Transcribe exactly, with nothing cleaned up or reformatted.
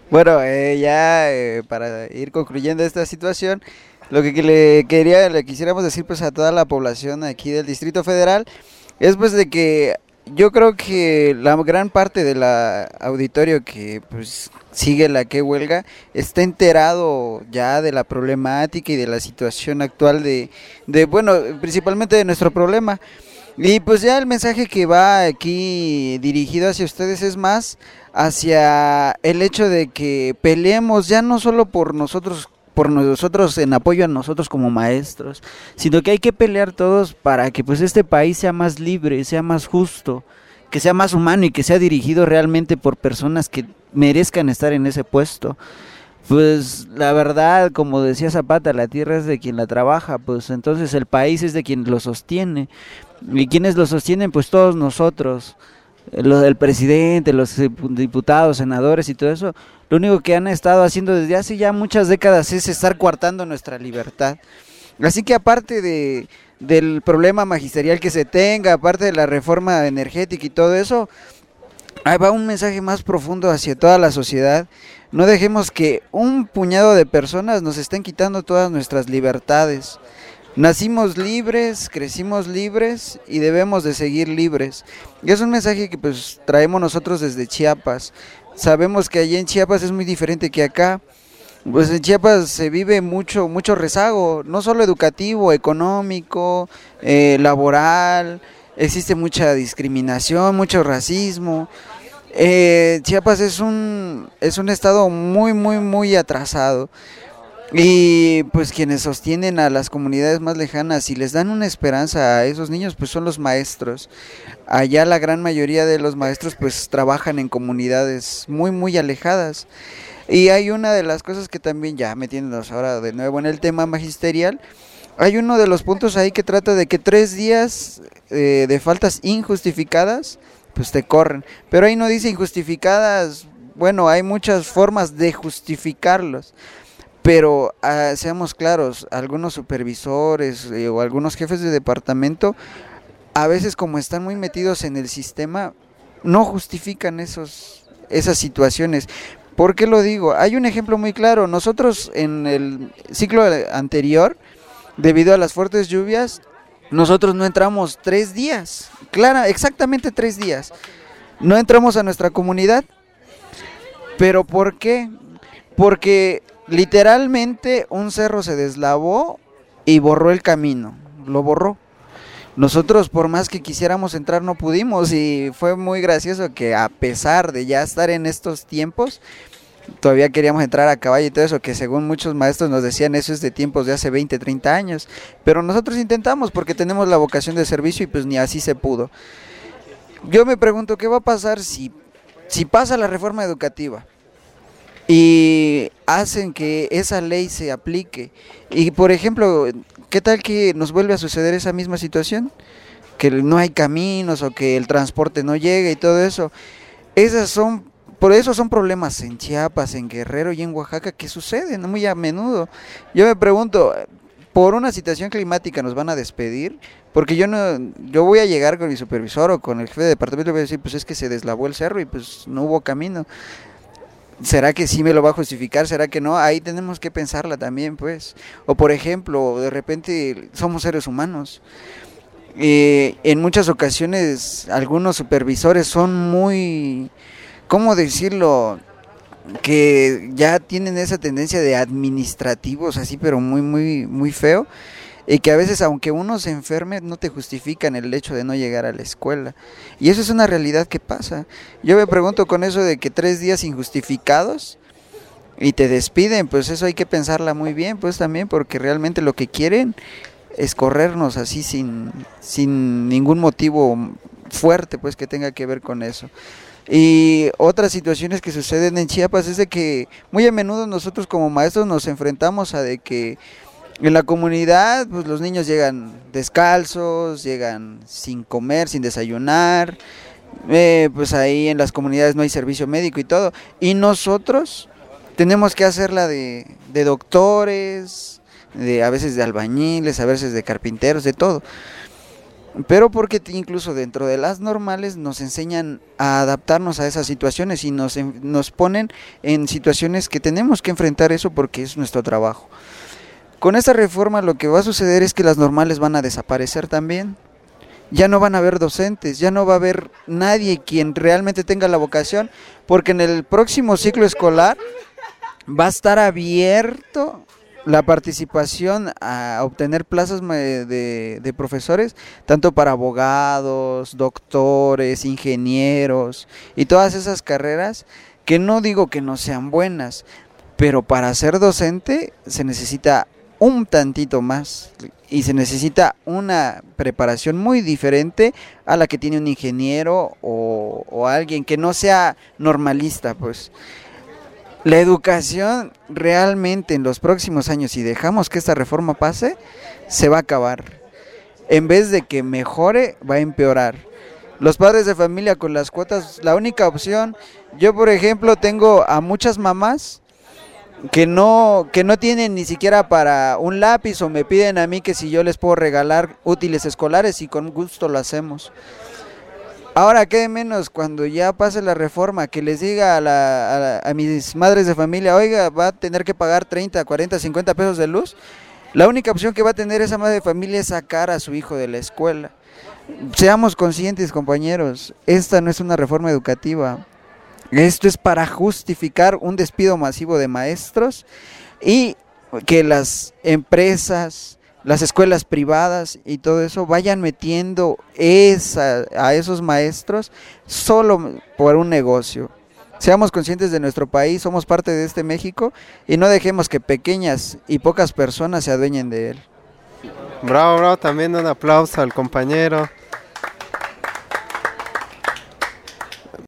Bueno, eh, ya eh, para ir concluyendo esta situación, lo que, que le quería, le quisiéramos decir pues a toda la población aquí del Distrito Federal es pues de que yo creo que la gran parte de la auditorio que pues sigue la que huelga está enterado ya de la problemática y de la situación actual de, de bueno, principalmente de nuestro problema. Y pues ya el mensaje que va aquí dirigido hacia ustedes es más hacia el hecho de que peleemos ya no solo por nosotros, por nosotros en apoyo a nosotros como maestros, sino que hay que pelear todos para que pues este país sea más libre, sea más justo, que sea más humano y que sea dirigido realmente por personas que merezcan estar en ese puesto. Pues la verdad, como decía Zapata, la tierra es de quien la trabaja, pues entonces el país es de quien lo sostiene. ¿Y quienes lo sostienen? Pues todos nosotros, lo del presidente, los diputados, senadores y todo eso. Lo único que han estado haciendo desde hace ya muchas décadas es estar coartando nuestra libertad. Así que aparte de, del problema magisterial que se tenga, aparte de la reforma energética y todo eso, ahí va un mensaje más profundo hacia toda la sociedad. No dejemos que un puñado de personas nos estén quitando todas nuestras libertades. Nacimos libres, crecimos libres y debemos de seguir libres. Y es un mensaje que pues traemos nosotros desde Chiapas. Sabemos que allí en Chiapas es muy diferente que acá. Pues en Chiapas se vive mucho, mucho rezago, no solo educativo, económico, eh, laboral, existe mucha discriminación, mucho racismo. Eh, Chiapas es un, es un estado muy, muy, muy atrasado. Y pues quienes sostienen a las comunidades más lejanas y les dan una esperanza a esos niños, pues son los maestros. Allá la gran mayoría de los maestros pues trabajan en comunidades muy, muy alejadas. Y hay una de las cosas que también, ya metiéndonos ahora de nuevo en el tema magisterial, hay uno de los puntos ahí que trata de que tres días eh, de faltas injustificadas, pues te corren. Pero ahí no dice injustificadas, bueno, hay muchas formas de justificarlos. Pero ah, seamos claros, algunos supervisores eh, o algunos jefes de departamento, a veces como están muy metidos en el sistema, no justifican esos, esas situaciones. ¿Por qué lo digo? Hay un ejemplo muy claro. Nosotros en el ciclo anterior, debido a las fuertes lluvias, nosotros no entramos tres días. Clara, exactamente tres días. No entramos a nuestra comunidad. ¿Pero por qué? Porque literalmente un cerro se deslavó y borró el camino. Lo borró. Nosotros por más que quisiéramos entrar no pudimos y fue muy gracioso que a pesar de ya estar en estos tiempos, todavía queríamos entrar a caballo y todo eso, que según muchos maestros nos decían eso es de tiempos de hace veinte, treinta años, pero nosotros intentamos porque tenemos la vocación de servicio y pues ni así se pudo. Yo me pregunto qué va a pasar si, si pasa la reforma educativa y hacen que esa ley se aplique y por ejemplo, ¿qué tal que nos vuelve a suceder esa misma situación? Que no hay caminos o que el transporte no llega y todo eso. Esas son, por eso son problemas en Chiapas, en Guerrero y en Oaxaca que suceden muy a menudo. Yo me pregunto, ¿por una situación climática nos van a despedir? Porque yo no, yo voy a llegar con mi supervisor o con el jefe de departamento y voy a decir, pues es que se deslavó el cerro y pues no hubo camino. ¿Será que sí me lo va a justificar? ¿Será que no? Ahí tenemos que pensarla también, pues. O por ejemplo, de repente somos seres humanos. Eh, en muchas ocasiones algunos supervisores son muy, ¿cómo decirlo? Que ya tienen esa tendencia de administrativos así, pero muy, muy, muy feo. Y que a veces aunque uno se enferme no te justifican el hecho de no llegar a la escuela. Y eso es una realidad que pasa. Yo me pregunto con eso de que tres días injustificados y te despiden, pues eso hay que pensarla muy bien, pues también, porque realmente lo que quieren es corrernos así sin, sin ningún motivo fuerte, pues que tenga que ver con eso. Y otras situaciones que suceden en Chiapas es de que muy a menudo nosotros como maestros nos enfrentamos a de que en la comunidad, pues los niños llegan descalzos, llegan sin comer, sin desayunar, eh, pues ahí en las comunidades no hay servicio médico y todo. Y nosotros tenemos que hacerla de, de doctores, de a veces de albañiles, a veces de carpinteros, de todo. pero porque incluso dentro de las normales nos enseñan a adaptarnos a esas situaciones y nos, nos ponen en situaciones que tenemos que enfrentar eso porque es nuestro trabajo. Con esta reforma lo que va a suceder es que las normales van a desaparecer también. Ya no van a haber docentes, ya no va a haber nadie quien realmente tenga la vocación, porque en el próximo ciclo escolar va a estar abierto la participación a obtener plazas de, de profesores, tanto para abogados, doctores, ingenieros y todas esas carreras que no digo que no sean buenas, pero para ser docente se necesita un tantito más y se necesita una preparación muy diferente a la que tiene un ingeniero o, o alguien que no sea normalista, pues. La educación realmente en los próximos años, si dejamos que esta reforma pase, se va a acabar. En vez de que mejore, va a empeorar. Los padres de familia con las cuotas, la única opción, yo por ejemplo tengo a muchas mamás que no, que no tienen ni siquiera para un lápiz o me piden a mí que si yo les puedo regalar útiles escolares y con gusto lo hacemos. Ahora, qué de menos cuando ya pase la reforma, que les diga a, la, a, la, a mis madres de familia, oiga, va a tener que pagar treinta, cuarenta, cincuenta pesos de luz. La única opción que va a tener esa madre de familia es sacar a su hijo de la escuela. Seamos conscientes, compañeros, esta no es una reforma educativa. Esto es para justificar un despido masivo de maestros y que las empresas, las escuelas privadas y todo eso vayan metiendo esa, a esos maestros solo por un negocio. Seamos conscientes de nuestro país, somos parte de este México y no dejemos que pequeñas y pocas personas se adueñen de él. Bravo, bravo, también un aplauso al compañero.